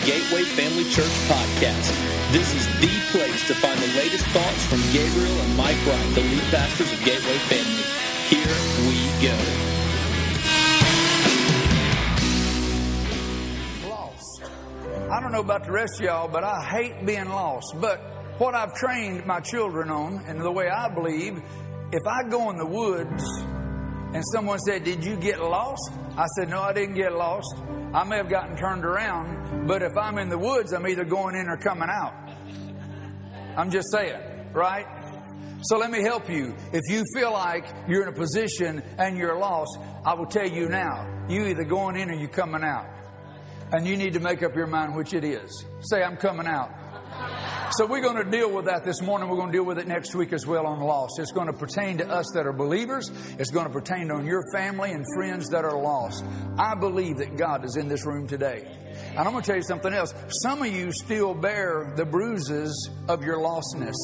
Gateway Family Church podcast. This is the place to find the latest thoughts from Gabriel and Mike Wright, the lead pastors of Gateway Family. Here we go. Lost. I don't know about the rest of y'all, but I hate being lost. But what I've trained my children on, and the way I believe, if I go in the woods and someone said, "Did you get lost?" I said, "No, I didn't get lost. I may have gotten turned around, but if I'm in the woods, I'm either going in or coming out." I'm just saying, right? So let me help you. If you feel like you're in a position and you're lost, I will tell you now, you either going in or you coming out. And you need to make up your mind which it is. Say, "I'm coming out." So we're going to deal with that this morning. We're going to deal with it next week as well on lost. It's going to pertain to us that are believers. It's going to pertain on your family and friends that are lost. I believe that God is in this room today. And I'm going to tell you something else. Some of you still bear the bruises of your lostness.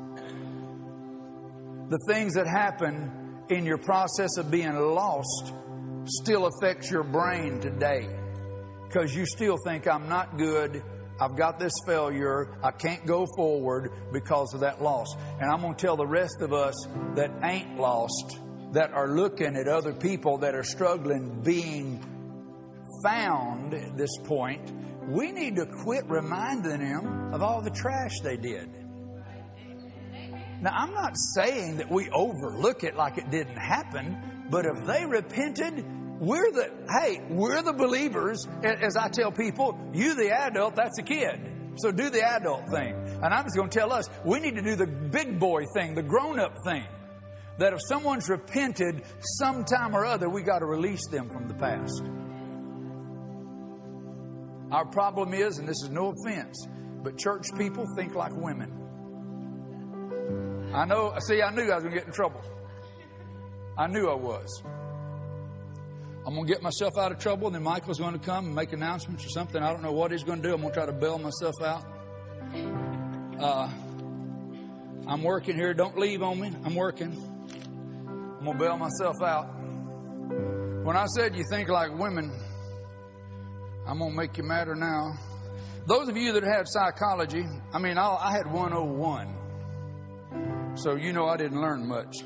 The things that happen in your process of being lost still affects your brain today. Because you still think, "I'm not good. I've got this failure. I can't go forward because of that loss." And I'm going to tell the rest of us that ain't lost, that are looking at other people that are struggling being found at this point, we need to quit reminding them of all the trash they did. Now, I'm not saying that we overlook it like it didn't happen, but if they repented, we're the believers. As I tell people, you the adult, that's a kid. So do the adult thing. And I'm just going to tell us, we need to do the big boy thing, the grown-up thing. That if someone's repented sometime or other, we got to release them from the past. Our problem is, and this is no offense, but church people think like women. I knew I was going to get in trouble. I knew I was. I'm going to get myself out of trouble, and then Michael's going to come and make announcements or something. I don't know what he's going to do. I'm going to try to bail myself out. I'm working here. Don't leave on me. I'm working. I'm going to bail myself out. When I said you think like women, I'm going to make you madder now. Those of you that had psychology, I had 101. So you know I didn't learn much.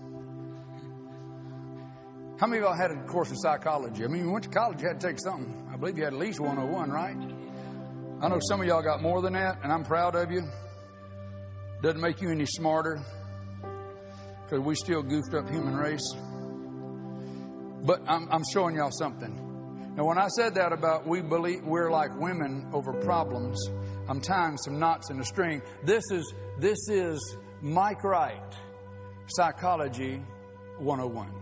How many of y'all had a course in psychology? You went to college, you had to take something. I believe you had at least 101, right? I know some of y'all got more than that, and I'm proud of you. Doesn't make you any smarter, because we still goofed up human race. But I'm showing y'all something. Now, when I said that about we believe we're like women over problems, I'm tying some knots in a string. This is Mike Wright, Psychology 101.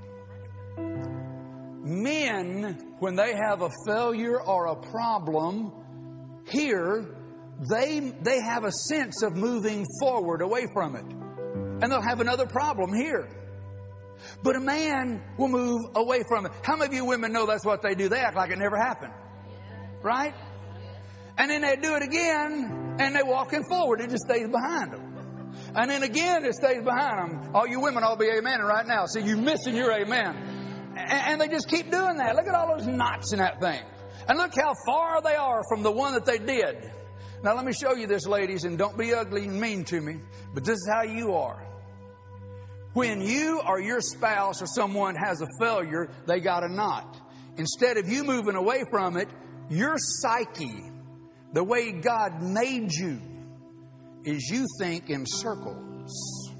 Men, when they have a failure or a problem, here, they have a sense of moving forward away from it. And they'll have another problem here. But a man will move away from it. How many of you women know that's what they do? They act like it never happened. Right? And then they do it again, and they're walking forward. It just stays behind them. And then again, it stays behind them. All you women all be amening right now. See, you're missing your amen. And they just keep doing that. Look at all those knots in that thing. And look how far they are from the one that they did. Now, let me show you this, ladies, and don't be ugly and mean to me, but this is how you are. When you or your spouse or someone has a failure, they got a knot. Instead of you moving away from it, your psyche, the way God made you, is you think in circles.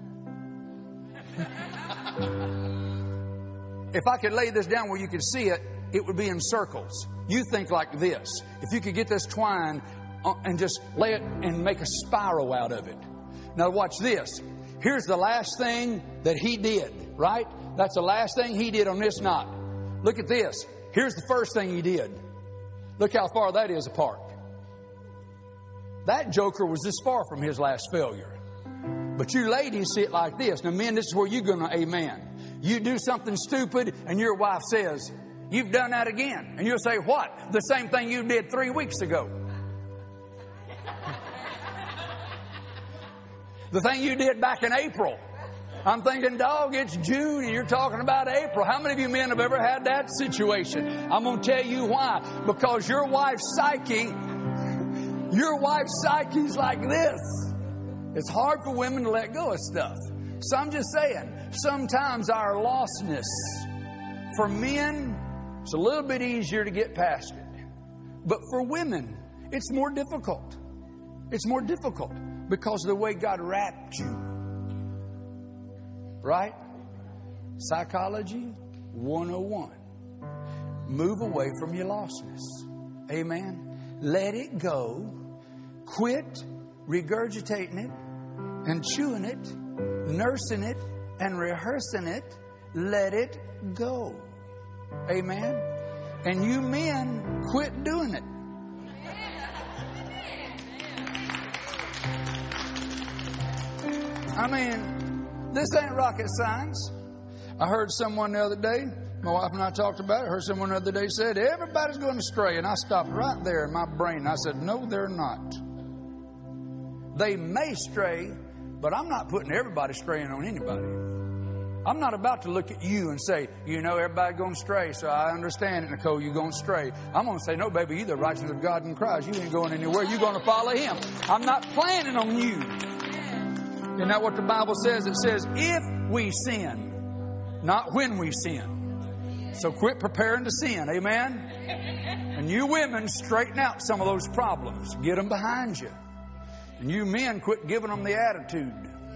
If I could lay this down where you could see it, it would be in circles. You think like this. If you could get this twine and just lay it and make a spiral out of it. Now watch this. Here's the last thing that he did, right? That's the last thing he did on this knot. Look at this. Here's the first thing he did. Look how far that is apart. That joker was this far from his last failure. But you ladies see it like this. Now men, this is where you're going to amen. You do something stupid and your wife says, "You've done that again." And you'll say, "What?" "The same thing you did 3 weeks ago." The thing you did back in April. I'm thinking, dog, it's June and you're talking about April. How many of you men have ever had that situation? I'm going to tell you why. Because your wife's psyche Your wife's psyche's like this. It's hard for women to let go of stuff. So I'm just saying, sometimes our lostness, for men, it's a little bit easier to get past it. But for women, it's more difficult. It's more difficult because of the way God wrapped you. Right? Psychology 101. Move away from your lostness. Amen. Let it go. Quit regurgitating it and chewing it, nursing it and rehearsing it. Let it go. Amen. And you men, quit doing it. I mean, this ain't rocket science. I heard someone the other day, my wife and I talked about it, I heard someone the other day said, everybody's going astray. And I stopped right there in my brain. I said, no, they're not. They may stray, but I'm not putting everybody straying on anybody. I'm not about to look at you and say, you know, everybody's going to stray, so I understand it, Nicole, you're going to stray. I'm going to say, no, baby, you're the righteousness of God in Christ. You ain't going anywhere. You're going to follow Him. I'm not planning on you. Isn't that what the Bible says? It says, if we sin, not when we sin. So quit preparing to sin. Amen? And you women, straighten out some of those problems. Get them behind you. And you men, quit giving them the attitude.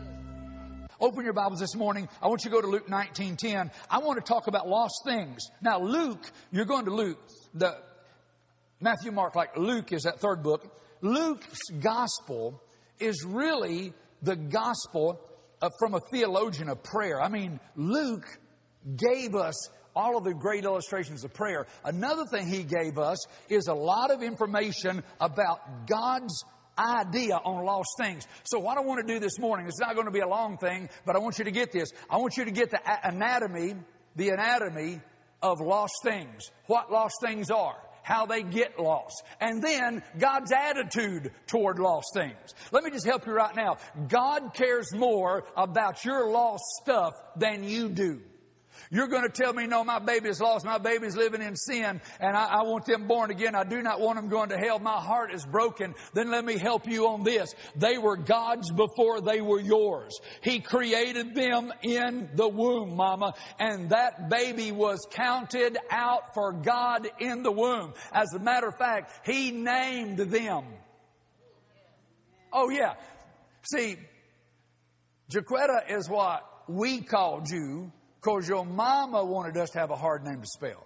Open your Bibles this morning. I want you to go to Luke 19:10. I want to talk about lost things. Now, Luke, you're going to Luke. The Matthew, Mark, like Luke is that third book. Luke's gospel is really the gospel from a theologian of prayer. I mean, Luke gave us all of the great illustrations of prayer. Another thing he gave us is a lot of information about God's idea on lost things. So what I want to do this morning, it's not going to be a long thing, but I want you to get this. I want you to get the anatomy of lost things. What lost things are. How they get lost. And then God's attitude toward lost things. Let me just help you right now. God cares more about your lost stuff than you do. You're going to tell me, no, my baby is lost. My baby's living in sin and I want them born again. I do not want them going to hell. My heart is broken. Then let me help you on this. They were God's before they were yours. He created them in the womb, mama. And that baby was counted out for God in the womb. As a matter of fact, He named them. Oh, yeah. See, Jaquetta is what we called you because your mama wanted us to have a hard name to spell.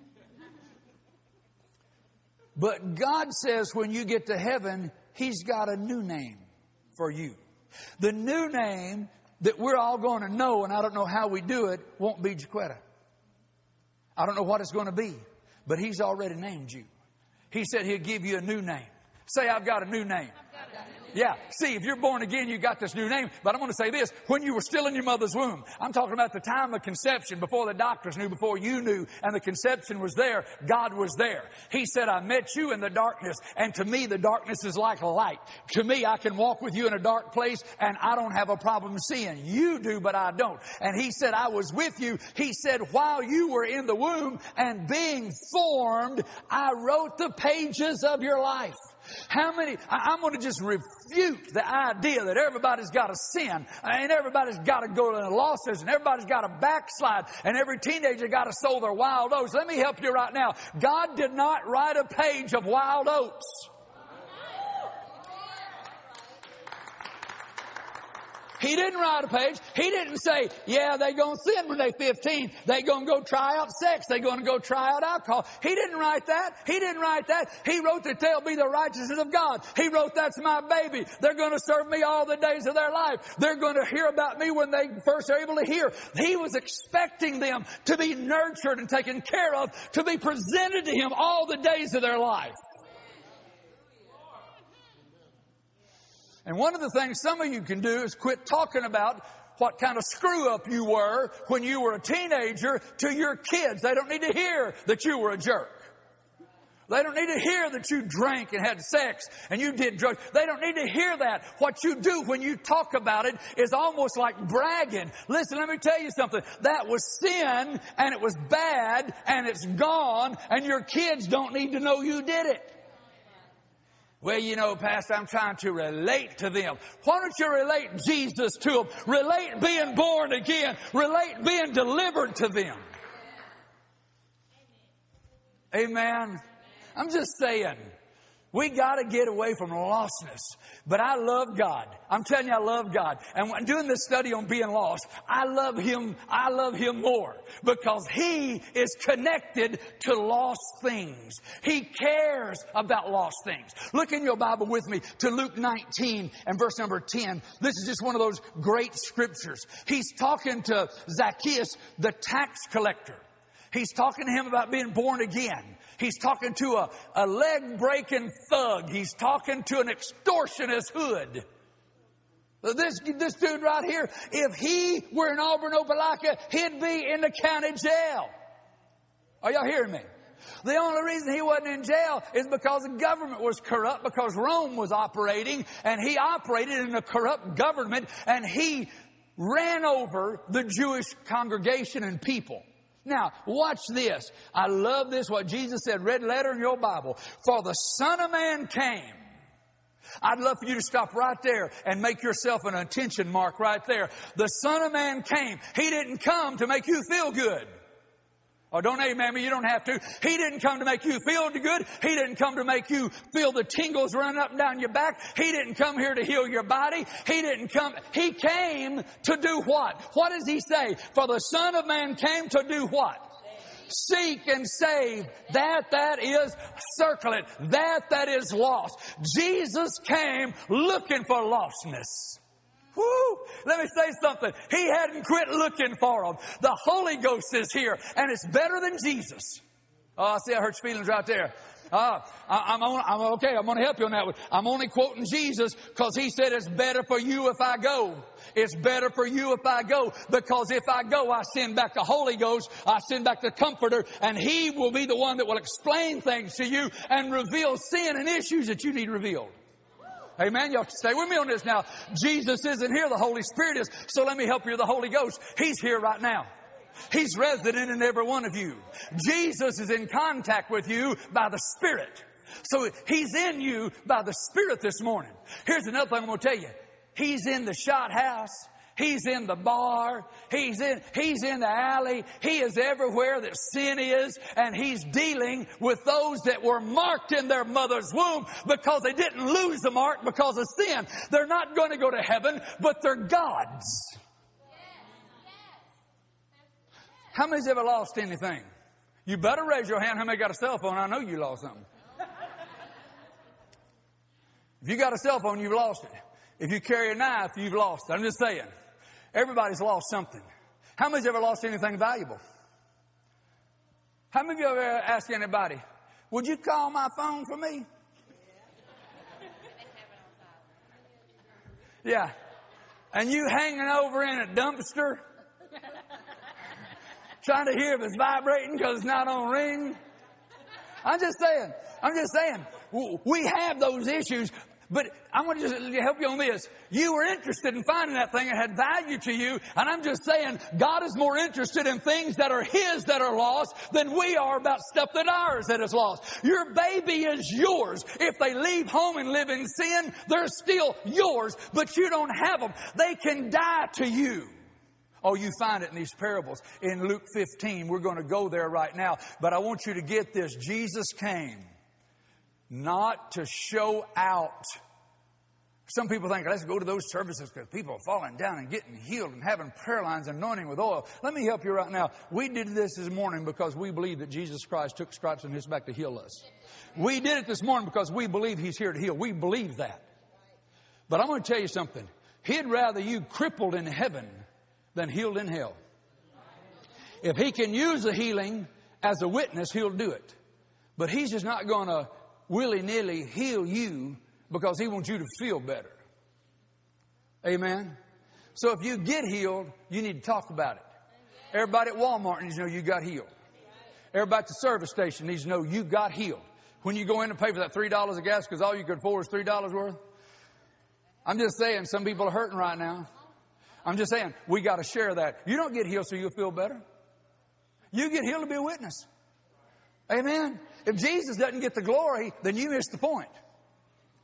But God says when you get to heaven, He's got a new name for you. The new name that we're all going to know, and I don't know how we do it, won't be Jaquetta. I don't know what it's going to be, but He's already named you. He said He'll give you a new name. Say, I've got a new name. Yeah, see, if you're born again, you got this new name. But I'm going to say this, when you were still in your mother's womb, I'm talking about the time of conception, before the doctors knew, before you knew, and the conception was there, God was there. He said, I met you in the darkness, and to me, the darkness is like a light. To me, I can walk with you in a dark place, and I don't have a problem seeing. You do, but I don't. And He said, I was with you. He said, while you were in the womb and being formed, I wrote the pages of your life. How many, I'm going to just refute the idea that everybody's got to sin and everybody's got to go to the losses and everybody's got to backslide and every teenager got to sow their wild oats. Let me help you right now. God did not write a page of wild oats. He didn't write a page. He didn't say, yeah, they're going to sin when they're 15. They're going to go try out sex. They're going to go try out alcohol. He didn't write that. He didn't write that. He wrote that they'll be the righteousness of God. He wrote that's my baby. They're going to serve me all the days of their life. They're going to hear about me when they first are able to hear. He was expecting them to be nurtured and taken care of, to be presented to Him all the days of their life. And one of the things some of you can do is quit talking about what kind of screw up you were when you were a teenager to your kids. They don't need to hear that you were a jerk. They don't need to hear that you drank and had sex and you did drugs. They don't need to hear that. What you do when you talk about it is almost like bragging. Listen, let me tell you something. That was sin and it was bad and it's gone and your kids don't need to know you did it. Well, you know, Pastor, I'm trying to relate to them. Why don't you relate Jesus to them? Relate being born again. Relate being delivered to them. Amen. I'm just saying, we got to get away from lostness. But I love God. I'm telling you, I love God. And when doing this study on being lost, I love Him. I love Him more because He is connected to lost things. He cares about lost things. Look in your Bible with me to Luke 19 and verse number 10. This is just one of those great scriptures. He's talking to Zacchaeus, the tax collector. He's talking to him about being born again. He's talking to a leg-breaking thug. He's talking to an extortionist hood. This dude right here, if he were in Auburn, Opelika, he'd be in the county jail. Are y'all hearing me? The only reason he wasn't in jail is because the government was corrupt, because Rome was operating, and he operated in a corrupt government, and he ran over the Jewish congregation and people. Now, watch this. I love this, what Jesus said, red letter in your Bible. For the Son of Man came. I'd love for you to stop right there and make yourself an attention mark right there. The Son of Man came. He didn't come to make you feel good. Oh, don't amen me. You don't have to. He didn't come to make you feel good. He didn't come to make you feel the tingles running up and down your back. He didn't come here to heal your body. He didn't come. He came to do what? What does He say? For the Son of Man came to do what? Seek and save that is, circle it, that is lost. Jesus came looking for lostness. Woo! Let me say something. He hadn't quit looking for them. The Holy Ghost is here, and it's better than Jesus. Oh, I see, I hurt your feelings right there. I'm okay. I'm going to help you on that one. I'm only quoting Jesus because He said it's better for you if I go. It's better for you if I go, because if I go, I send back the Holy Ghost. I send back the Comforter, and He will be the one that will explain things to you and reveal sin and issues that you need revealed. Amen. Y'all stay with me on this now. Jesus isn't here. The Holy Spirit is. So let me help you with the Holy Ghost. He's here right now. He's resident in every one of you. Jesus is in contact with you by the Spirit. So He's in you by the Spirit this morning. Here's another thing I'm going to tell you. He's in the shot house. He's in the bar. He's in the alley. He is everywhere that sin is. And He's dealing with those that were marked in their mother's womb because they didn't lose the mark because of sin. They're not going to go to heaven, but they're God's. How many's ever lost anything? You better raise your hand. How many got a cell phone? I know you lost something. If you got a cell phone, you've lost it. If you carry a knife, you've lost it. I'm just saying. Everybody's lost something. How many's ever lost anything valuable? How many of you ever asked anybody, would you call my phone for me? Yeah. And you hanging over in a dumpster, trying to hear if it's vibrating because it's not on ring. I'm just saying. We have those issues. But I want to just help you on this. You were interested in finding that thing that had value to you. And I'm just saying, God is more interested in things that are His that are lost than we are about stuff that ours that is lost. Your baby is yours. If they leave home and live in sin, they're still yours, but you don't have them. They can die to you. Oh, you find it in these parables. In Luke 15, we're going to go there right now. But I want you to get this. Jesus came not to show out. Some people think, let's go to those services because people are falling down and getting healed and having prayer lines and anointing with oil. Let me help you right now. We did this morning because we believe that Jesus Christ took stripes on His back to heal us. We did it this morning because we believe He's here to heal. We believe that. But I'm going to tell you something. He'd rather you crippled in heaven than healed in hell. If He can use the healing as a witness, He'll do it. But He's just not going to willy-nilly heal you because He wants you to feel better. Amen? So if you get healed, you need to talk about it. Everybody at Walmart needs to know you got healed. Everybody at the service station needs to know you got healed. When you go in and pay for that $3 of gas because all you could afford is $3 worth. I'm just saying, some people are hurting right now. I'm just saying, we got to share that. You don't get healed so you'll feel better. You get healed to be a witness. Amen? If Jesus doesn't get the glory, then you miss the point.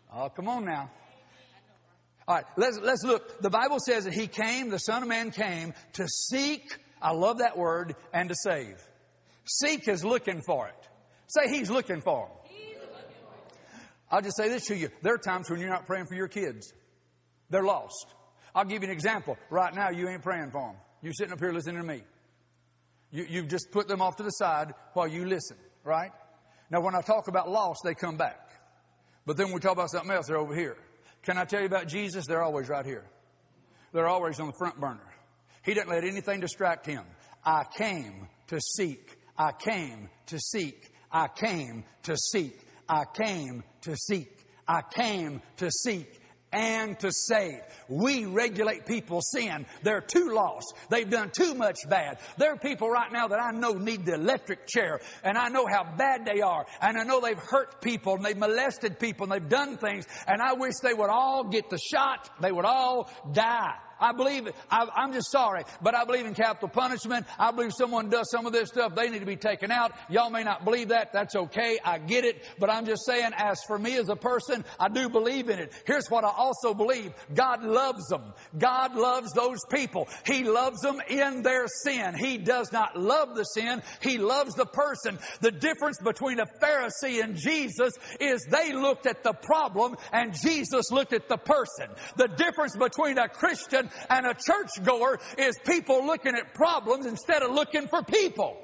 Oh, come on now. All right, let's look. The Bible says that He came, the Son of Man came to seek, I love that word, and to save. Seek is looking for it. Say He's looking for them. I'll just say this to you. There are times when you're not praying for your kids. They're lost. I'll give you an example. Right now, you ain't praying for them. You're sitting up here listening to me. You've just put them off to the side while you listen, right? Now, when I talk about lost, they come back. But then when we talk about something else, they're over here. Can I tell you about Jesus? They're always right here. They're always on the front burner. He doesn't let anything distract Him. I came to seek. I came to seek. I came to seek. I came to seek. I came to seek and to save. We regulate people's sin. They're too lost. They've done too much bad. There are people right now that I know need the electric chair, and I know how bad they are, and I know they've hurt people, and they've molested people, and they've done things, and I wish they would all get the shot. They would all die. I believe it. I'm just sorry, but I believe in capital punishment. I believe someone does some of this stuff, they need to be taken out. Y'all may not believe that. That's okay. I get it. But I'm just saying, as for me as a person, I do believe in it. Here's what I also believe. God loves them. God loves those people. He loves them in their sin. He does not love the sin. He loves the person. The difference between a Pharisee and Jesus is they looked at the problem and Jesus looked at the person. The difference between a Christian and a churchgoer is people looking at problems instead of looking for people.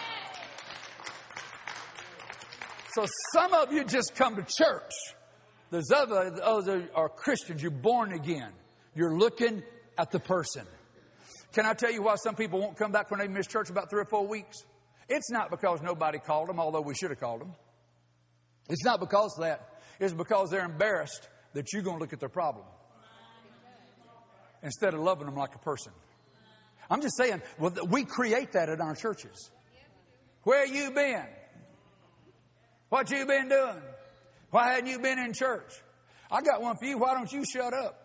So some of you just come to church. There's others are Christians. You're born again. You're looking at the person. Can I tell you why some people won't come back when they miss church about 3 or 4 weeks? It's not because nobody called them, although we should have called them. It's not because of that. It's because they're embarrassed that you're going to look at their problem instead of loving them like a person. I'm just saying, well, we create that in our churches. Where you been? What you been doing? Why hadn't you been in church? I got one for you. Why don't you shut up?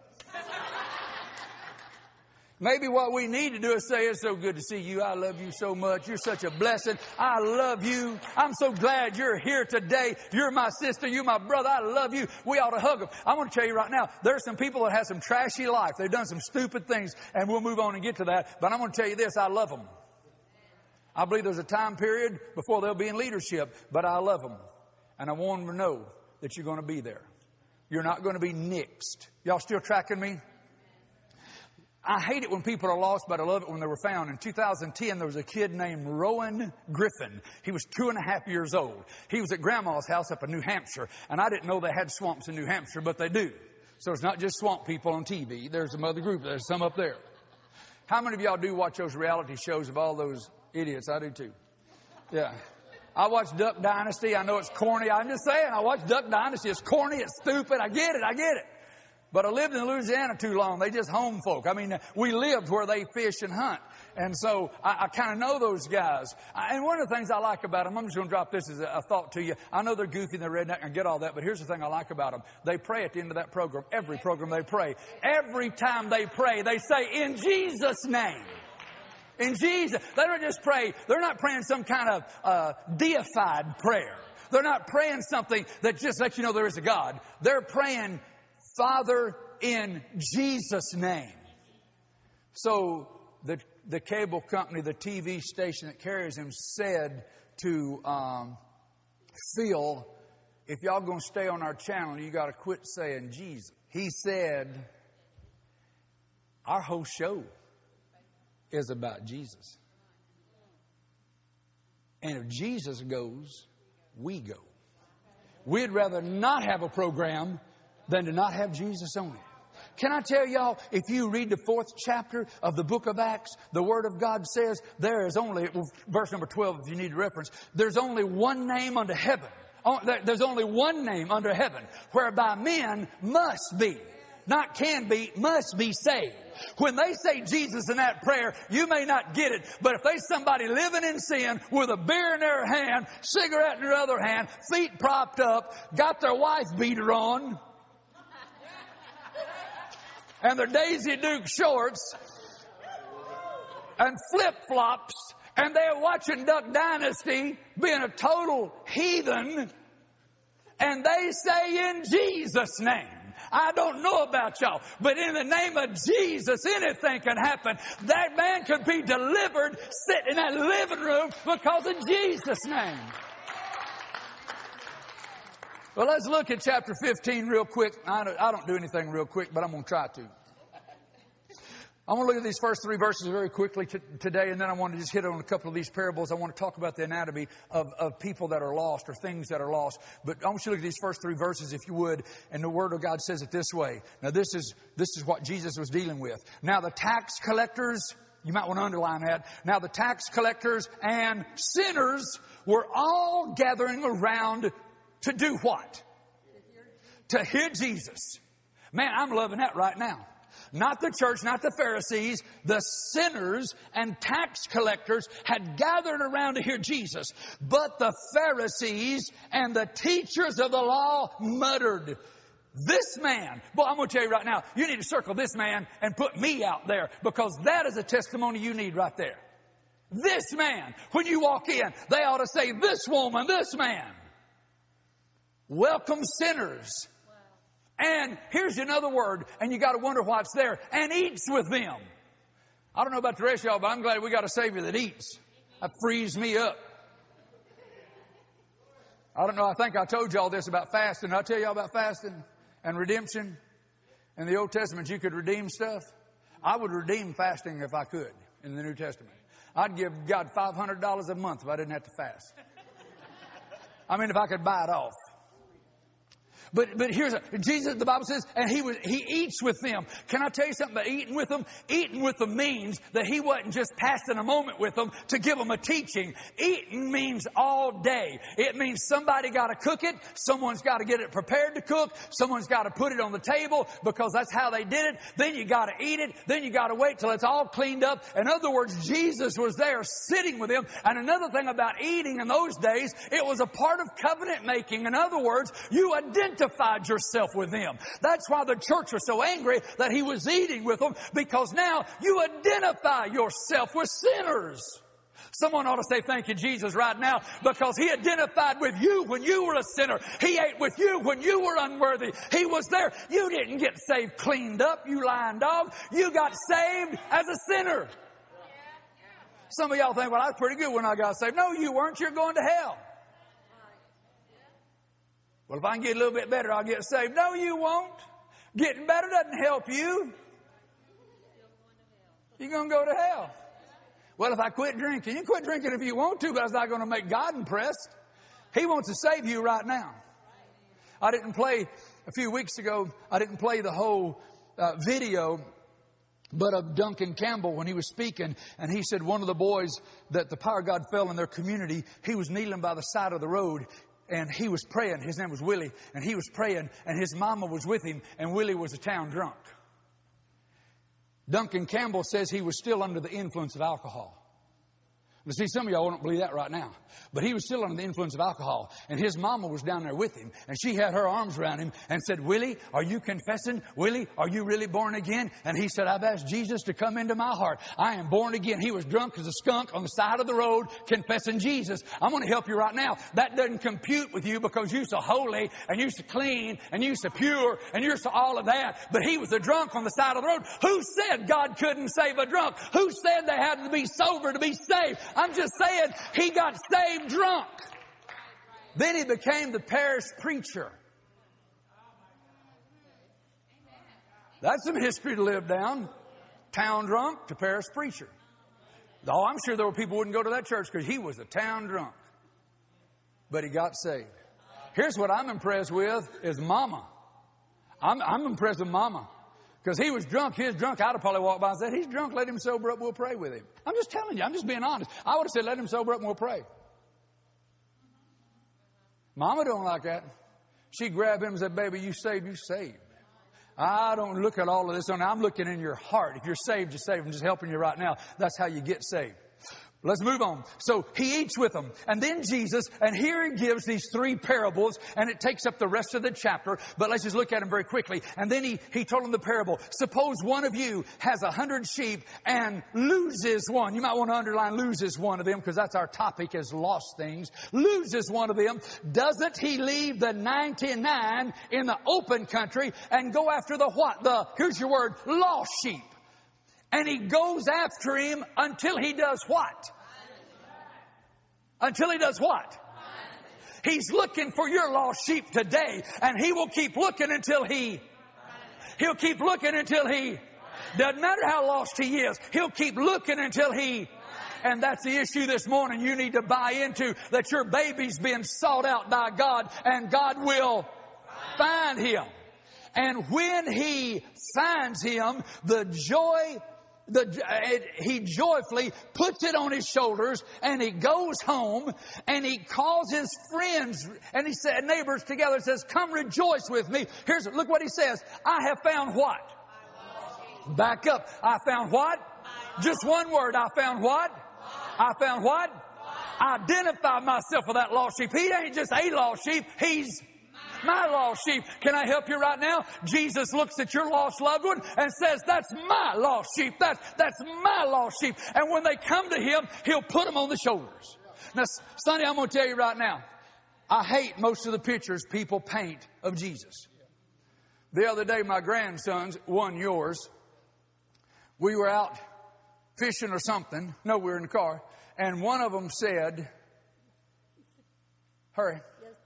Maybe what we need to do is say, it's so good to see you. I love you so much. You're such a blessing. I love you. I'm so glad you're here today. You're my sister. You're my brother. I love you. We ought to hug them. I want to tell you right now, there are some people that have some trashy life. They've done some stupid things, and we'll move on and get to that. But I'm going to tell you this, I love them. I believe there's a time period before they'll be in leadership, but I love them. And I want them to know that you're going to be there. You're not going to be nixed. Y'all still tracking me? I hate it when people are lost, but I love it when they were found. In 2010, there was a kid named Rowan Griffin. He was 2.5 years old. He was at Grandma's house up in New Hampshire, and I didn't know they had swamps in New Hampshire, but they do. So it's not just swamp people on TV. There's some other group. There's some up there. How many of y'all do watch those reality shows of all those idiots? I do too. Yeah. I watch Duck Dynasty. I know it's corny. I'm just saying, I watch Duck Dynasty. It's corny. It's stupid. I get it. But I lived in Louisiana too long. They just home folk. I mean, we lived where they fish and hunt. And so I kind of know those guys. And one of the things I like about them, I'm just going to drop this as a thought to you. I know they're goofy and they're redneck. I get all that. But here's the thing I like about them. They pray at the end of that program. Every program they pray. Every time they pray, they say, in Jesus' name. In Jesus. They don't just pray. They're not praying some kind of deified prayer. They're not praying something that just lets you know there is a God. They're praying, Father, in Jesus' name. So the cable company, the TV station that carries him said to Phil, if y'all going to stay on our channel, you got to quit saying Jesus. He said, our whole show is about Jesus. And if Jesus goes, we go. We'd rather not have a program than to not have Jesus on it. Can I tell y'all, if you read the 4th chapter of the book of Acts, the Word of God says there is only, verse number 12 if you need a reference, there's only one name under heaven. There's only one name under heaven whereby men must be, not can be, must be saved. When they say Jesus in that prayer, you may not get it, but if there's somebody living in sin with a beer in their hand, cigarette in their other hand, feet propped up, got their wife beater on, and their Daisy Duke shorts and flip-flops, and they're watching Duck Dynasty being a total heathen, and they say in Jesus' name. I don't know about y'all, but in the name of Jesus, anything can happen. That man could be delivered, sit in that living room because of Jesus' name. Well, let's look at chapter 15 real quick. I don't do anything real quick, but I'm going to try to. I want to look at these first 3 verses very quickly today, and then I want to just hit on a couple of these parables. I want to talk about the anatomy of people that are lost or things that are lost. But I want you to look at these first 3 verses, if you would, and the Word of God says it this way. Now, this is what Jesus was dealing with. Now, the tax collectors, you might want to underline that. Now, the tax collectors and sinners were all gathering around to do what? To hear Jesus. Man, I'm loving that right now. Not the church, not the Pharisees, the sinners and tax collectors had gathered around to hear Jesus. But the Pharisees and the teachers of the law muttered, this man, boy, I'm going to tell you right now, you need to circle this man and put me out there, because that is a testimony you need right there. This man, when you walk in, they ought to say, this woman, this man. Welcome sinners. And here's another word, and you got to wonder why it's there, and eats with them. I don't know about the rest of y'all, but I'm glad we got a Savior that eats. That frees me up. I don't know, I think I told y'all this about fasting. Did I tell y'all about fasting and redemption? In the Old Testament, you could redeem stuff. I would redeem fasting if I could in the New Testament. I'd give God $500 a month if I didn't have to fast. I mean, if I could buy it off. But here's Jesus, the Bible says, and he eats with them. Can I tell you something about eating with them? Eating with them means that he wasn't just passing a moment with them to give them a teaching. Eating means all day. It means somebody got to cook it. Someone's got to get it prepared to cook. Someone's got to put it on the table because that's how they did it. Then you got to eat it. Then you got to wait till it's all cleaned up. In other words, Jesus was there sitting with them. And another thing about eating in those days, it was a part of covenant making. In other words, you identified yourself with them. That's why the church was so angry that he was eating with them, because now you identify yourself with sinners. Someone ought to say thank you, Jesus, right now, because he identified with you when you were a sinner. He ate with you when you were unworthy. He was there. You didn't get saved cleaned up, you lying dog. You got saved as a sinner. Some of y'all think, well, I was pretty good when I got saved. No, you weren't. You're going to hell. Well, if I can get a little bit better, I'll get saved. No, you won't. Getting better doesn't help you. You're going to go to hell. Well, if I quit drinking, you quit drinking if you want to, but it's not going to make God impressed. He wants to save you right now. I didn't play, a few weeks ago, I didn't play the whole video, but of Duncan Campbell when he was speaking, and he said one of the boys that the power of God fell in their community, he was kneeling by the side of the road. And he was praying. His name was Willie. And he was praying. And his mama was with him. And Willie was a town drunk. Duncan Campbell says he was still under the influence of alcohol. But see, some of y'all don't believe that right now. But he was still under the influence of alcohol. And his mama was down there with him. And she had her arms around him and said, Willie, are you confessing? Willie, are you really born again? And he said, I've asked Jesus to come into my heart. I am born again. He was drunk as a skunk on the side of the road confessing Jesus. I'm going to help you right now. That doesn't compute with you because you're so holy and you're so clean and you're so pure and you're so all of that. But he was a drunk on the side of the road. Who said God couldn't save a drunk? Who said they had to be sober to be saved? I'm just saying he got saved drunk. Then he became the parish preacher. That's some history to live down. Town drunk to parish preacher. Oh, I'm sure there were people who wouldn't go to that church because he was a town drunk. But he got saved. Here's what I'm impressed with is Mama. I'm impressed with Mama. Because he was drunk. He was drunk. I'd have probably walked by and said, he's drunk. Let him sober up. We'll pray with him. I'm just telling you. I'm just being honest. I would have said, let him sober up and we'll pray. Mama don't like that. She grabbed him and said, baby, you saved, you saved. I don't look at all of this. I'm looking in your heart. If you're saved, you're saved. I'm just helping you right now. That's how you get saved. Let's move on. So he eats with them. And then Jesus, and here he gives these 3 parables, and it takes up the rest of the chapter, but let's just look at them very quickly. And then he told them the parable. Suppose one of you has 100 sheep and loses one. You might want to underline loses one of them, because that's our topic, is lost things. Loses one of them. Doesn't he leave the 99 in the open country and go after the what? Here's your word, lost sheep. And he goes after him until he does what? Until he does what? He's looking for your lost sheep today. And he will keep looking until he'll keep looking until doesn't matter how lost he is. He'll keep looking until and that's the issue this morning. You need to buy into that your baby's being sought out by God, and God will find him. And when he finds him, he joyfully puts it on his shoulders, and he goes home, and he calls his friends and he said, neighbors together, and says, come rejoice with me. Look what he says. I have found what? Back up. I found what? Just one word. I found what? I found what? Identify myself with that lost sheep. He ain't just a lost sheep. He's my lost sheep. Can I help you right now? Jesus looks at your lost loved one and says, that's my lost sheep. That's my lost sheep. And when they come to him, he'll put them on the shoulders. Now, Sonny, I'm going to tell you right now, I hate most of the pictures people paint of Jesus. The other day, my grandsons, one yours, we were out fishing or something. No, we were in the car. And one of them said, hurry.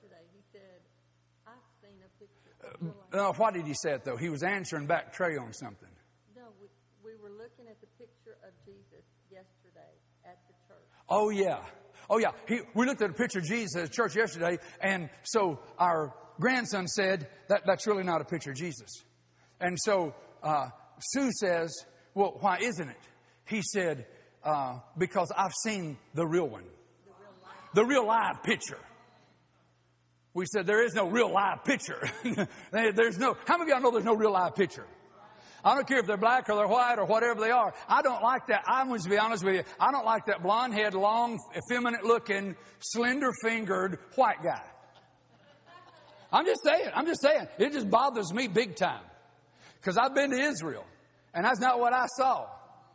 No, why did he say it, though? He was answering back Trey on something. No, we were looking at the picture of Jesus yesterday at the church. Oh, yeah. Oh, yeah. We looked at a picture of Jesus at church yesterday, and so our grandson said, that's really not a picture of Jesus. And so Sue says, well, why isn't it? He said, because I've seen the real one. The real live picture. We said, there is no real live picture. There's no, how many of y'all know there's no real live picture? I don't care if they're black or they're white or whatever they are. I don't like that. I'm going to be honest with you. I don't like that blonde head, long, effeminate looking, slender fingered white guy. I'm just saying. It just bothers me big time. Because I've been to Israel. And that's not what I saw.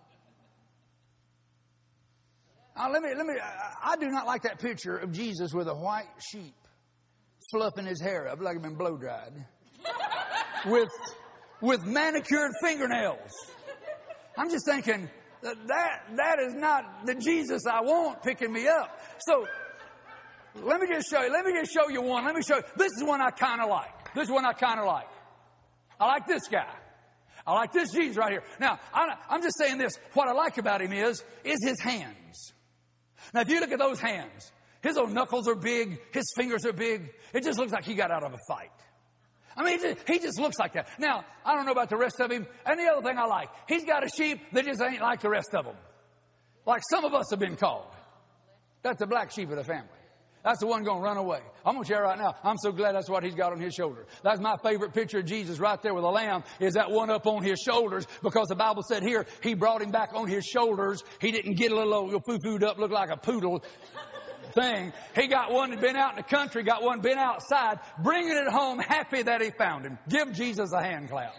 I do not like that picture of Jesus with a white sheep fluffing his hair up like he'd been blow dried with manicured fingernails. I'm just thinking that is not the Jesus I want picking me up. So let me just show you one. Let me show you. This is one I kind of like. I like this guy. I like this Jesus right here. Now, I'm just saying this. What I like about him is his hands. Now, if you look at those hands, his old knuckles are big. His fingers are big. It just looks like he got out of a fight. I mean, he just looks like that. Now, I don't know about the rest of him. And the other thing I like, he's got a sheep that just ain't like the rest of them. Like some of us have been called. That's the black sheep of the family. That's the one going to run away. I'm going to share right now. I'm so glad that's what he's got on his shoulder. That's my favorite picture of Jesus right there with a lamb, is that one up on his shoulders, because the Bible said here he brought him back on his shoulders. He didn't get a little foo-fooed up, look like a poodle thing. He got one that been out in the country, got one been outside, bringing it home, happy that he found him. Give Jesus a hand clap.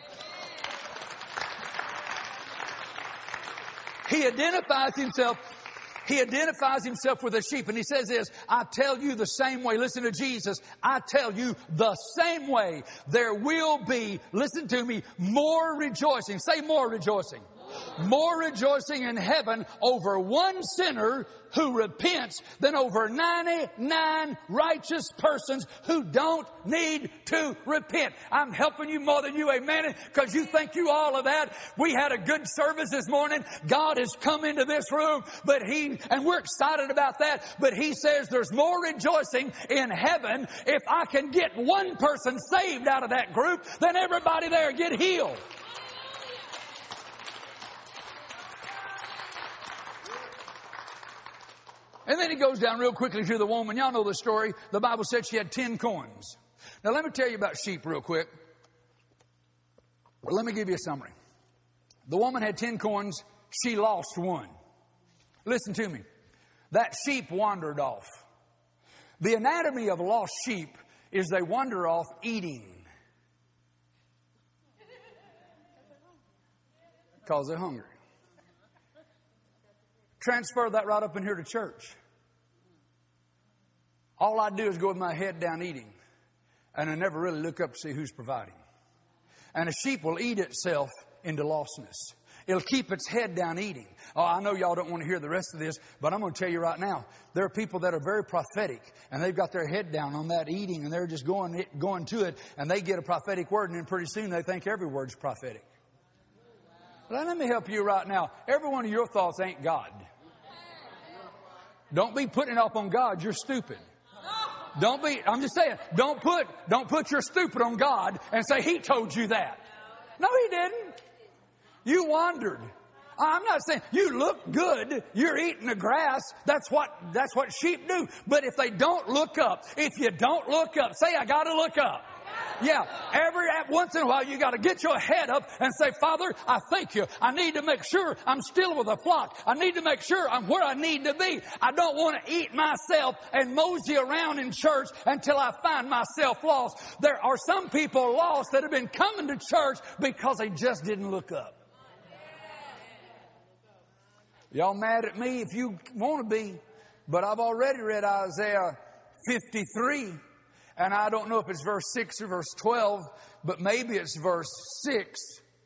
He identifies himself with the sheep. And he says this, I tell you the same way. Listen to Jesus. I tell you the same way. There will be, listen to me, more rejoicing. Say more rejoicing. More rejoicing in heaven over one sinner who repents than over 99 righteous persons who don't need to repent. I'm helping you more than you, amen, because you think you all of that. We had a good service this morning. God has come into this room, and we're excited about that, but he says there's more rejoicing in heaven if I can get one person saved out of that group than everybody there get healed. And then he goes down real quickly to the woman. Y'all know the story. The Bible said she had 10 coins. Now let me tell you about sheep real quick. Well, let me give you a summary. The woman had 10 coins. She lost one. Listen to me. That sheep wandered off. The anatomy of lost sheep is they wander off eating. Because they're hungry. Transfer that right up in here to church. All I do is go with my head down eating. And I never really look up to see who's providing. And a sheep will eat itself into lostness. It'll keep its head down eating. Oh, I know y'all don't want to hear the rest of this, but I'm going to tell you right now, there are people that are very prophetic, and they've got their head down on that eating, and they're just going to it, and they get a prophetic word, and then pretty soon they think every word's prophetic. But let me help you right now. Every one of your thoughts ain't God. Don't be putting it off on God. You're stupid. I'm just saying, don't put your stupid on God and say He told you that. No, He didn't. You wandered. I'm not saying you look good. You're eating the grass. That's what sheep do. But if they don't look up, if you don't look up, say, I got to look up. Yeah, once in a while you got to get your head up and say, Father, I thank you. I need to make sure I'm still with the flock. I need to make sure I'm where I need to be. I don't want to eat myself and mosey around in church until I find myself lost. There are some people lost that have been coming to church because they just didn't look up. Y'all mad at me if you want to be, but I've already read Isaiah 53. And I don't know if it's verse 6 or verse 12, but maybe it's verse 6.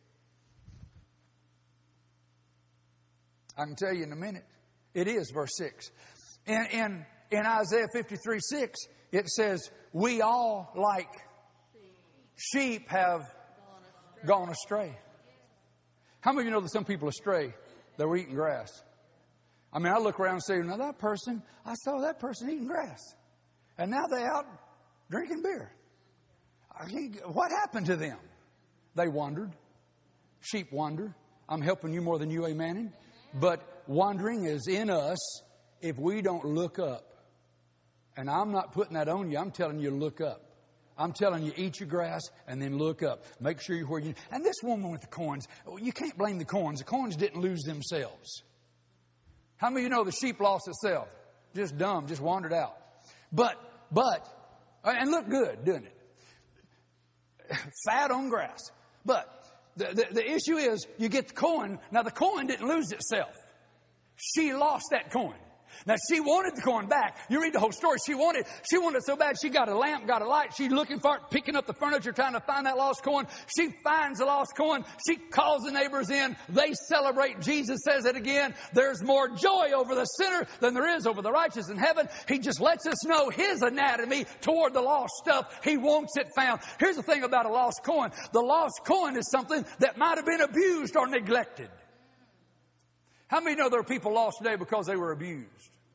I can tell you in a minute. It is verse 6. In Isaiah 53:6, it says, we all like sheep have gone astray. How many of you know that some people astray? They were eating grass. I mean, I look around and say, now I saw that person eating grass. And now they're out drinking beer. What happened to them? They wandered. Sheep wander. I'm helping you more than you, amening. But wandering is in us if we don't look up. And I'm not putting that on you. I'm telling you to look up. I'm telling you, eat your grass and then look up. Make sure you're where you... And this woman with the coins, you can't blame the coins. The coins didn't lose themselves. How many of you know the sheep lost itself? Just dumb, just wandered out. But... And look good doing it. Fat on grass. But the issue is you get the coin. Now the coin didn't lose itself. She lost that coin. Now she wanted the coin back. You read the whole story. She wanted it so bad. She got a lamp, got a light. She's looking for it, picking up the furniture, trying to find that lost coin. She finds the lost coin. She calls the neighbors in. They celebrate. Jesus says it again. There's more joy over the sinner than there is over the righteous in heaven. He just lets us know His anatomy toward the lost stuff. He wants it found. Here's the thing about a lost coin. The lost coin is something that might have been abused or neglected. How many know there are people lost today because they were abused?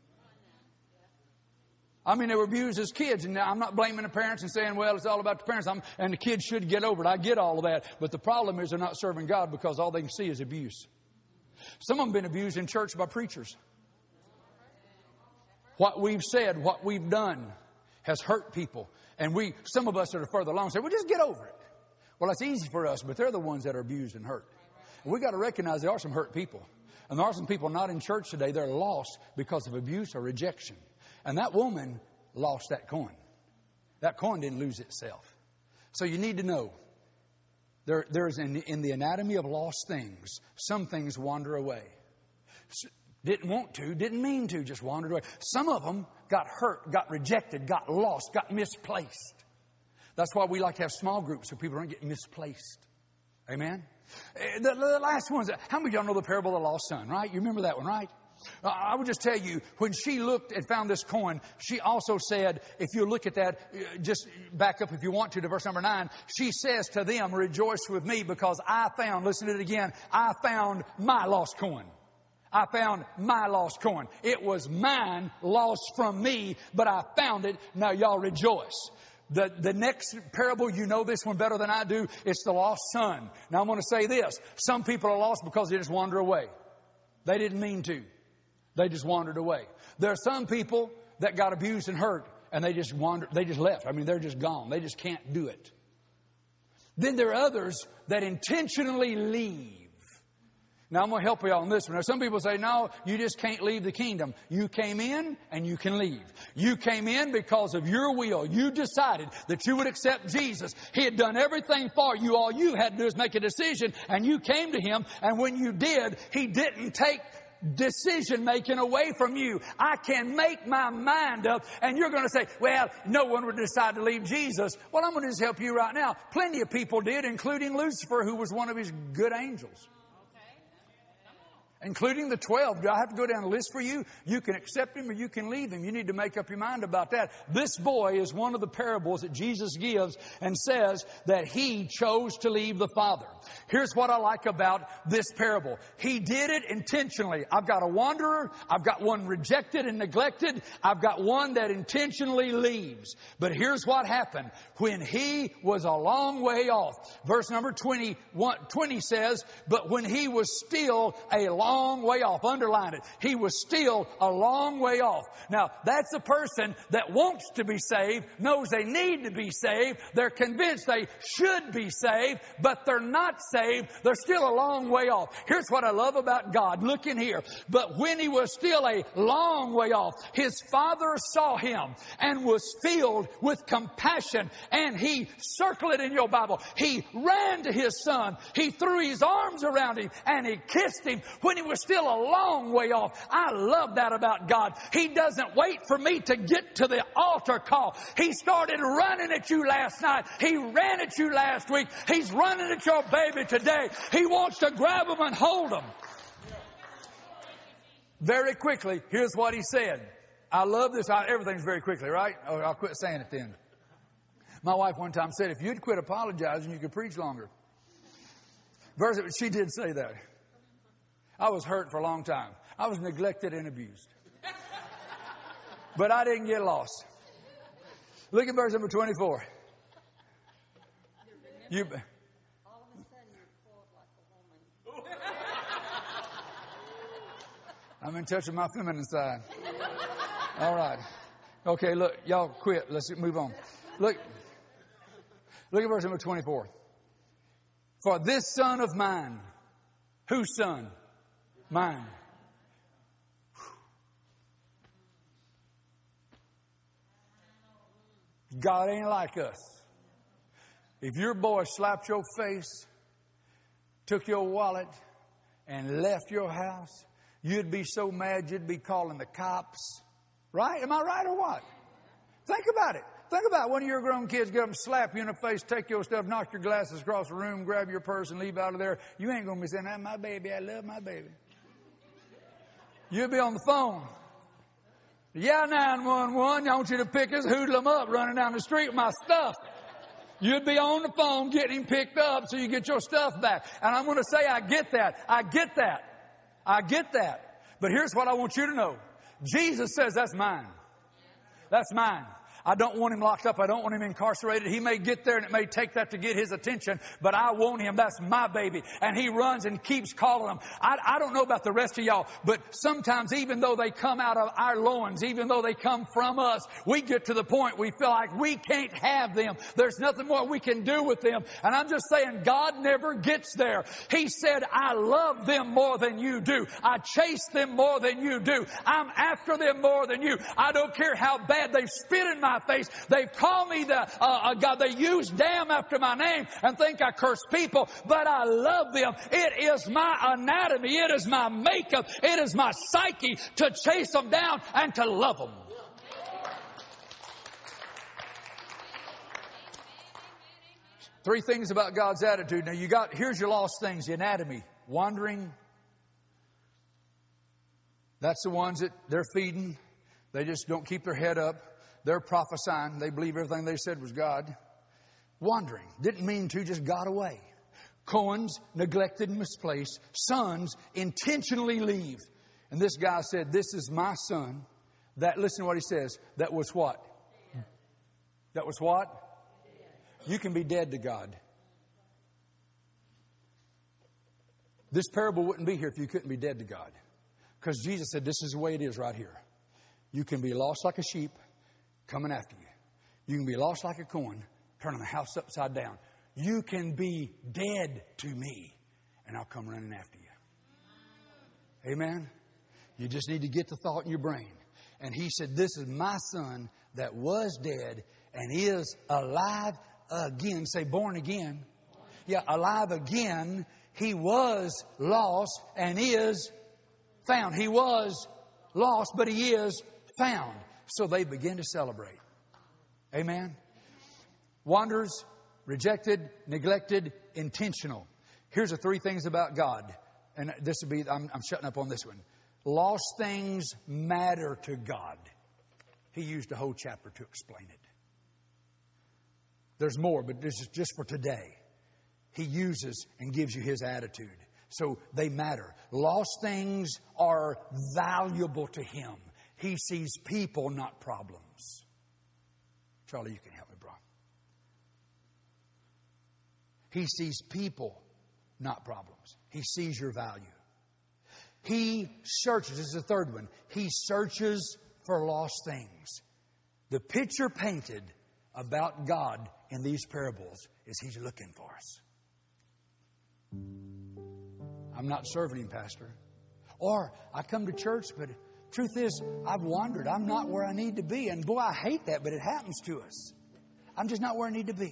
I mean, they were abused as kids. And now I'm not blaming the parents and saying, well, it's all about the parents. And the kids should get over it. I get all of that. But the problem is they're not serving God because all they can see is abuse. Some of them have been abused in church by preachers. What we've said, what we've done has hurt people. And some of us that are further along say, well, just get over it. Well, that's easy for us, but they're the ones that are abused and hurt. And we've got to recognize there are some hurt people. And there are some people not in church today. They're lost because of abuse or rejection. And that woman lost that coin. That coin didn't lose itself. So you need to know, there's in the anatomy of lost things, some things wander away. Didn't want to, didn't mean to, just wandered away. Some of them got hurt, got rejected, got lost, got misplaced. That's why we like to have small groups so people don't get misplaced. Amen? The last one's, how many of y'all know the parable of the lost son, right? You remember that one, right? I would just tell you, when she looked and found this coin, she also said, if you look at that, just back up if you want to verse number 9, she says to them, rejoice with me because I found, listen to it again, I found my lost coin. I found my lost coin. It was mine, lost from me, but I found it. Now y'all rejoice. The next parable, you know this one better than I do. It's the lost son. Now I'm going to say this. Some people are lost because they just wander away. They didn't mean to. They just wandered away. There are some people that got abused and hurt and they just wandered. They just left. I mean, they're just gone. They just can't do it. Then there are others that intentionally leave. Now, I'm going to help you on this one. Now, some people say, no, you just can't leave the kingdom. You came in and you can leave. You came in because of your will. You decided that you would accept Jesus. He had done everything for you. All you had to do is make a decision, and you came to Him. And when you did, He didn't take decision making away from you. I can make my mind up, and you're going to say, well, no one would decide to leave Jesus. Well, I'm going to just help you right now. Plenty of people did, including Lucifer, who was one of His good angels. Including the 12. Do I have to go down the list for you? You can accept Him or you can leave Him. You need to make up your mind about that. This boy is one of the parables that Jesus gives and says that he chose to leave the Father. Here's what I like about this parable. He did it intentionally. I've got a wanderer. I've got one rejected and neglected. I've got one that intentionally leaves. But here's what happened. When he was a long way off, verse number 20 says, but when he was still a long way off, underline it, he was still a long way off. Now, that's a person that wants to be saved, knows they need to be saved, they're convinced they should be saved, but they're not saved. They're still a long way off. Here's what I love about God. Look in here. But when he was still a long way off, his father saw him and was filled with compassion. And he, circle it in your Bible, he ran to his son. He threw his arms around him and he kissed him when he was still a long way off. I love that about God. He doesn't wait for me to get to the altar call. He started running at you last night. He ran at you last week. He's running at your baby today. He wants to grab them and hold them. Very quickly, here's what he said. I love this. Everything's very quickly, right? Oh, I'll quit saying it then. My wife one time said, if you'd quit apologizing, you could preach longer. She did say that. I was hurt for a long time. I was neglected and abused. But I didn't get lost. Look at verse number 24. All of a sudden, you're spoiled like a woman. I'm in touch with my feminine side. All right. Okay, look, y'all quit. Let's move on. Look at verse number 24. For this son of mine, whose son? Mine. God ain't like us. If your boy slapped your face, took your wallet, and left your house, you'd be so mad you'd be calling the cops. Right? Am I right or what? Think about it. Think about one of your grown kids get up and slap you in the face, take your stuff, knock your glasses across the room, grab your purse and leave out of there. You ain't going to be saying, that's my baby, I love my baby. You'll be on the phone. Yeah, 911, I want you to pick us, hoodle him up, running down the street with my stuff. You'd be on the phone getting him picked up so you get your stuff back. And I'm going to say, I get that. I get that. I get that. But here's what I want you to know. Jesus says, that's mine. That's mine. I don't want him locked up. I don't want him incarcerated. He may get there and it may take that to get his attention, but I want him. That's my baby. And he runs and keeps calling him. I don't know about the rest of y'all, but sometimes even though they come out of our loins, even though they come from us, we get to the point we feel like we can't have them. There's nothing more we can do with them. And I'm just saying, God never gets there. He said, I love them more than you do. I chase them more than you do. I'm after them more than you. I don't care how bad they spit in my face. They've called me God. They use damn after my name and think I curse people, but I love them. It is my anatomy. It is my makeup. It is my psyche to chase them down and to love them. Three things about God's attitude. Now here's your lost things. The anatomy. Wandering. That's the ones that they're feeding. They just don't keep their head up. They're prophesying. They believe everything they said was God. Wandering. Didn't mean to, just got away. Cohen's neglected and misplaced. Sons intentionally leave. And this guy said, this is my son. That, listen to what he says. That was what? That was what? You can be dead to God. This parable wouldn't be here if you couldn't be dead to God. Because Jesus said, this is the way it is right here. You can be lost like a sheep, coming after you. You can be lost like a coin, turning the house upside down. You can be dead to me, and I'll come running after you. Amen? You just need to get the thought in your brain. And He said, this is my Son that was dead and is alive again. Say, born again. Yeah, alive again. He was lost and is found. He was lost, but He is found. So they begin to celebrate. Amen? Wanderers, rejected, neglected, intentional. Here's the 3 things about God. And this will be, I'm shutting up on this one. Lost things matter to God. He used a whole chapter to explain it. There's more, but this is just for today. He uses and gives you His attitude. So they matter. Lost things are valuable to Him. He sees people, not problems. Charlie, you can help me, bro. He sees people, not problems. He sees your value. He searches. This is the 3rd one. He searches for lost things. The picture painted about God in these parables is He's looking for us. I'm not serving Him, Pastor. Or I come to church, but truth is, I've wandered. I'm not where I need to be. And boy, I hate that, but it happens to us. I'm just not where I need to be.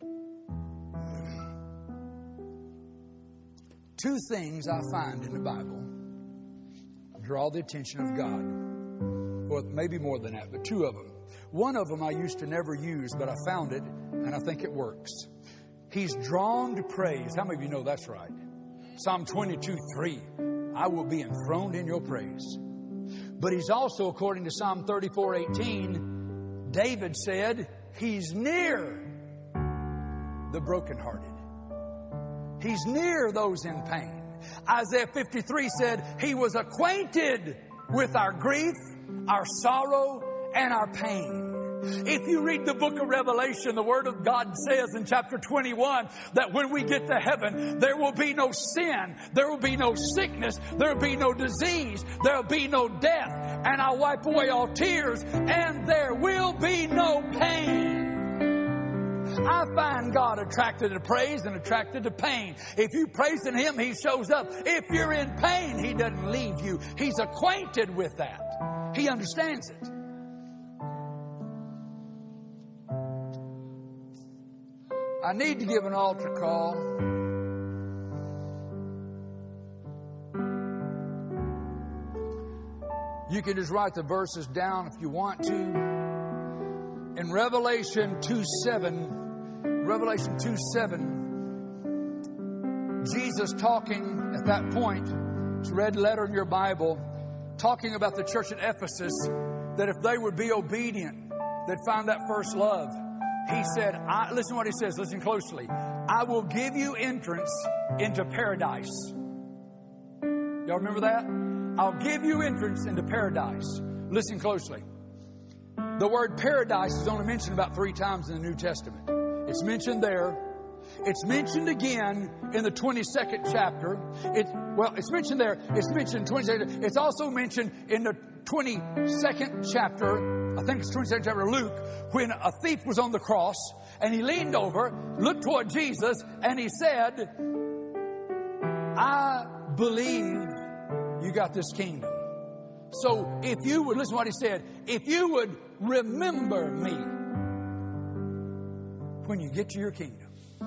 2 things I find in the Bible draw the attention of God. Well, maybe more than that, but 2 of them. One of them I used to never use, but I found it, and I think it works. He's drawn to praise. How many of you know that's right? Psalm 22:3. I will be enthroned in your praise. But He's also, according to Psalm 34:18, David said, He's near the brokenhearted. He's near those in pain. Isaiah 53 said, He was acquainted with our grief, our sorrow, and our pain. If you read the book of Revelation, the Word of God says in chapter 21 that when we get to heaven, there will be no sin, there will be no sickness, there will be no disease, there will be no death, and I'll wipe away all tears, and there will be no pain. I find God attracted to praise and attracted to pain. If you praise in Him, He shows up. If you're in pain, He doesn't leave you. He's acquainted with that. He understands it. I need to give an altar call. You can just write the verses down if you want to. In Revelation 2:7, Jesus talking at that point, it's a red letter in your Bible, talking about the church at Ephesus, that if they would be obedient, they'd find that first love. He said, listen to what He says, listen closely. I will give you entrance into paradise. Y'all remember that? I'll give you entrance into paradise. Listen closely. The word paradise is only mentioned about 3 times in the New Testament. It's mentioned there. It's mentioned again in the 22nd chapter. It's mentioned there. It's mentioned in 22nd. It's also mentioned in the 22nd chapter. I think it's 22nd chapter of Luke, when a thief was on the cross and he leaned over, looked toward Jesus, and he said, I believe you got this kingdom. So if you would, listen to what he said, if you would remember me when you get to your kingdom.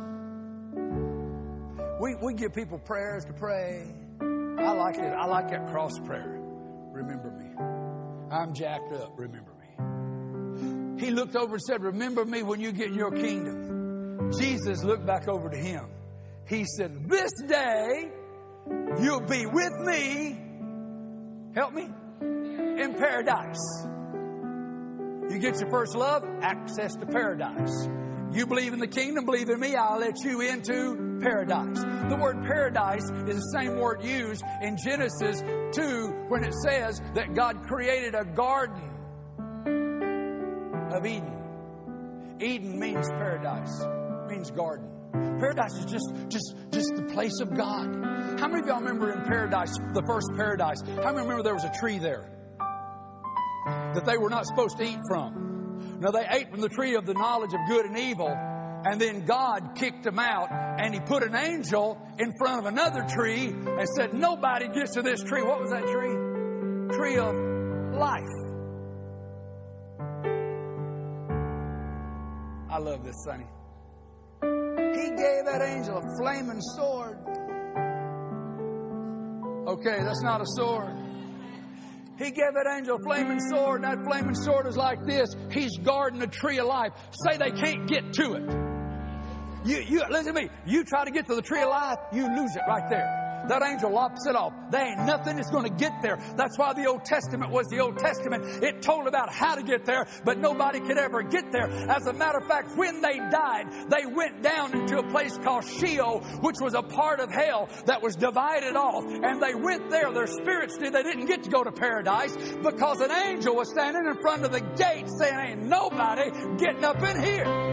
We give people prayers to pray. I like it. I like that cross prayer. Remember me. I'm jacked up. Remember me. He looked over and said, remember me when you get in your kingdom. Jesus looked back over to him. He said, this day you'll be with me. Help me. In paradise. You get your first love, access to paradise. You believe in the kingdom, believe in me, I'll let you into paradise. The word paradise is the same word used in Genesis 2 when it says that God created a garden of Eden. Eden means paradise, means garden. Paradise is just the place of God. How many of y'all remember in paradise, the first paradise, how many remember there was a tree there that they were not supposed to eat from? Now, they ate from the tree of the knowledge of good and evil, And then God kicked them out, and He put an angel in front of another tree and said, nobody gets to this tree. What was that tree? Tree of life. I love this, Sonny. He gave that angel a flaming sword. Okay, that's not a sword. He gave that angel a flaming sword, and that flaming sword is like this. He's guarding the tree of life. Say they can't get to it. You listen to me. You try to get to the tree of life, you lose it right there. That angel lops it off. There ain't nothing that's going to get there. That's why the Old Testament was the Old Testament. It told about how to get there, but nobody could ever get there. As a matter of fact, when they died, they went down into a place called Sheol, which was a part of hell that was divided off. And they went there. Their spirits did. They didn't get to go to paradise because an angel was standing in front of the gate saying, ain't nobody getting up in here.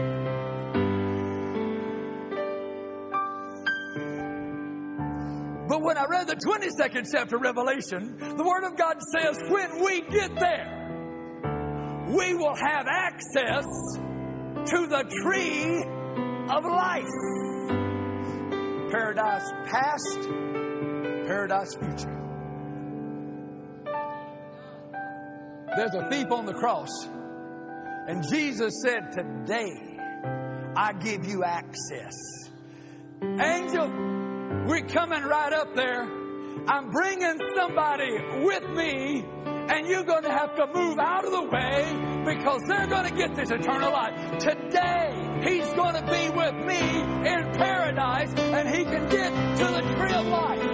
But when I read the 22nd chapter of Revelation, the Word of God says when we get there, we will have access to the tree of life. Paradise past, paradise future. There's a thief on the cross, and Jesus said, today I give you access. Angel, we're coming right up there. I'm bringing somebody with me, and you're going to have to move out of the way because they're going to get this eternal life. Today, He's going to be with me in paradise, and He can get to the tree of life.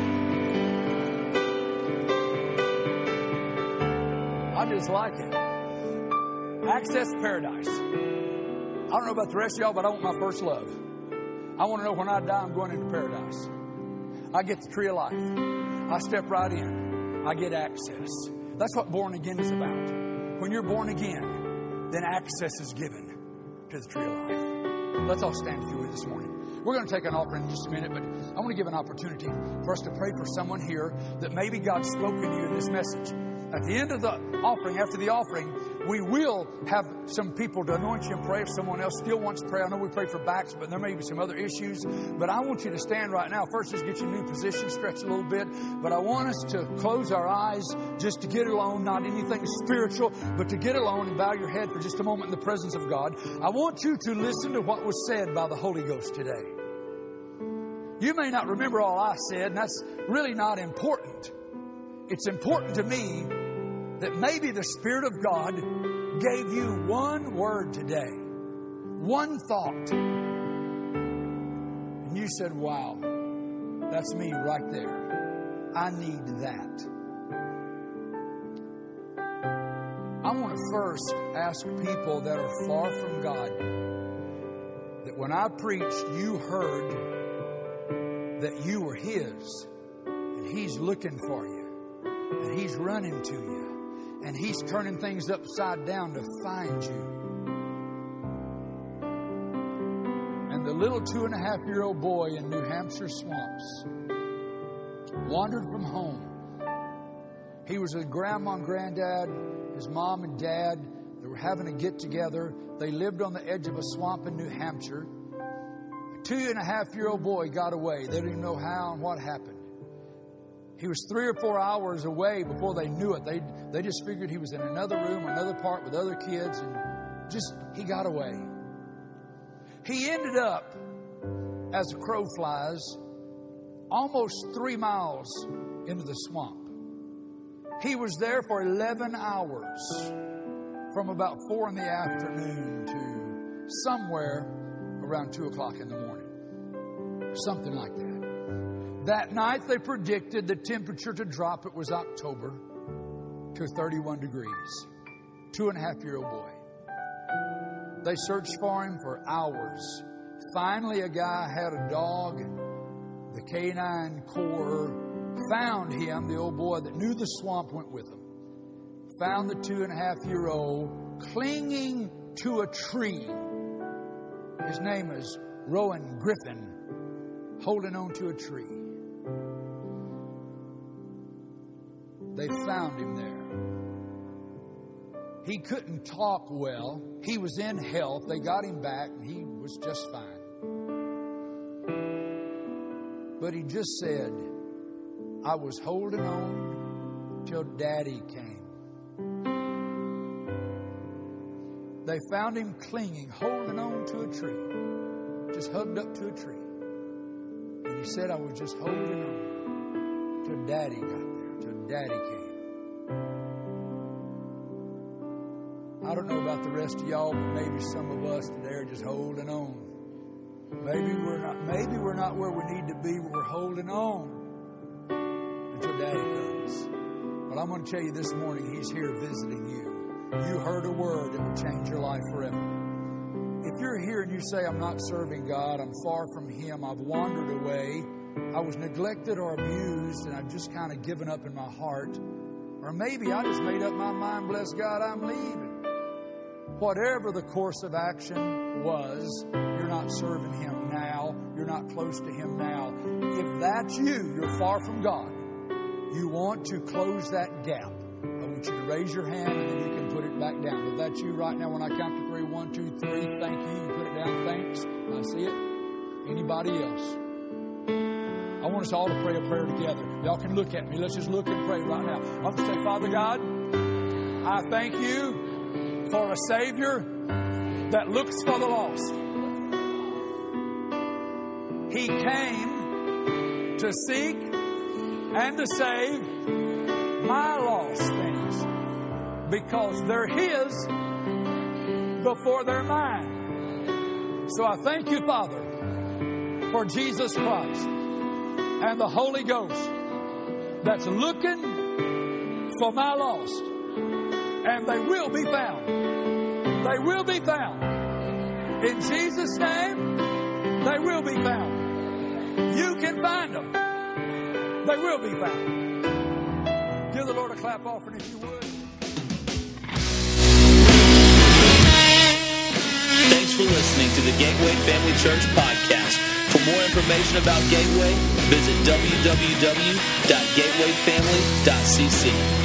I just like it. Access to paradise. I don't know about the rest of y'all, but I want my first love. I want to know when I die, I'm going into paradise. I get the tree of life. I step right in. I get access. That's what born again is about. When you're born again, then access is given to the tree of life. Let's all stand if you would this morning. We're going to take an offering in just a minute, but I want to give an opportunity for us to pray for someone here that maybe God's spoken to you in this message. At the end of the offering, after the offering, we will have some people to anoint you and pray if someone else still wants to pray. I know we pray for backs, but there may be some other issues. But I want you to stand right now. First, just get your new position, stretch a little bit. But I want us to close our eyes just to get alone, not anything spiritual, but to get alone and bow your head for just a moment in the presence of God. I want you to listen to what was said by the Holy Ghost today. You may not remember all I said, and that's really not important. It's important to me that maybe the Spirit of God gave you one word today, one thought. And you said, wow, that's me right there. I need that. I want to first ask people that are far from God that when I preached, you heard that you were His, and He's looking for you, and He's running to you. And He's turning things upside down to find you. And the little 2.5-year-old boy in New Hampshire swamps wandered from home. He was with Grandma and Granddad, his mom and dad. They were having a get-together. They lived on the edge of a swamp in New Hampshire. A 2.5-year-old boy got away. They didn't even know how and what happened. He was 3 or 4 hours away before they knew it. They just figured he was in another room, another part with other kids, and he got away. He ended up, as a crow flies, almost 3 miles into the swamp. He was there for 11 hours, from about 4 in the afternoon to somewhere around 2 o'clock in the morning. Something like that. That night they predicted the temperature to drop. It was October to 31 degrees. 2.5-year-old boy. They searched for him for hours. Finally, a guy had a dog. The Canine Corps found him. The old boy that knew the swamp went with him. Found the 2.5-year-old clinging to a tree. His name is Rowan Griffin, holding on to a tree. They found him there. He couldn't talk well. He was in health. They got him back, and he was just fine. But he just said, I was holding on till Daddy came. They found him clinging, holding on to a tree, just hugged up to a tree. And he said, I was just holding on till Daddy got there, till Daddy came. I don't know about the rest of y'all, but maybe some of us today are just holding on. Maybe we're not where we need to be, but we're holding on until Daddy comes. But I'm going to tell you this morning, He's here visiting you. You heard a word that will change your life forever. If you're here and you say, I'm not serving God, I'm far from Him, I've wandered away, I was neglected or abused, and I've just kind of given up in my heart, or maybe I just made up my mind, bless God, I'm leaving. Whatever the course of action was, you're not serving Him now. You're not close to Him now. If that's you, you're far from God. You want to close that gap. I want you to raise your hand and then you can put it back down. If that's you right now, when I count to 3, 1, 2, 3, thank you. You put it down, thanks. I see it. Anybody else? I want us all to pray a prayer together. Y'all can look at me. Let's just look and pray right now. I'm going to say, Father God, I thank you for a Savior that looks for the lost. He came to seek and to save my lost things because they're His before they're mine. So I thank you, Father, for Jesus Christ and the Holy Ghost that's looking for my lost. And they will be found. They will be found. In Jesus' name, they will be found. You can find them. They will be found. Give the Lord a clap offering if you would. Thanks for listening to the Gateway Family Church podcast. For more information about Gateway, visit www.gatewayfamily.cc.